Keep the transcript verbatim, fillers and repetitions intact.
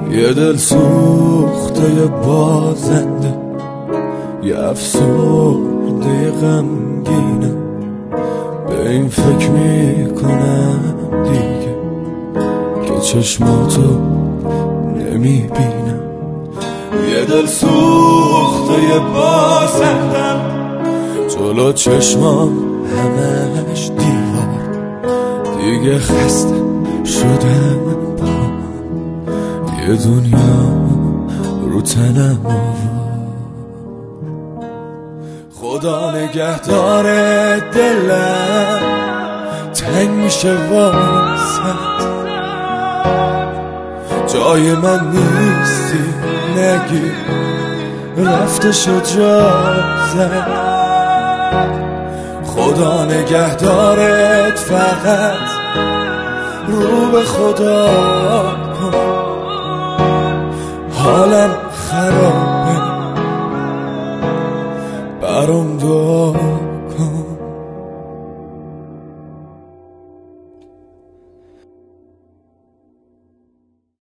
یه دل سوخته یه بازنده، یه افسرده غمگینم، به این فکر میکنم دیگه که چشماتو نمیبینم. یه دل سوخته یه بازندم، جلو چشمام همش دیوار، دیگه خسته شدم با یه دنیا رو تنم آور. خدا نگهدار دلم تنگ میشه واسد، جای من نیستی نگی رفته شد جازت. خدا نگهدارت فقط رو به خدا کن، حالم خرابه برام دعا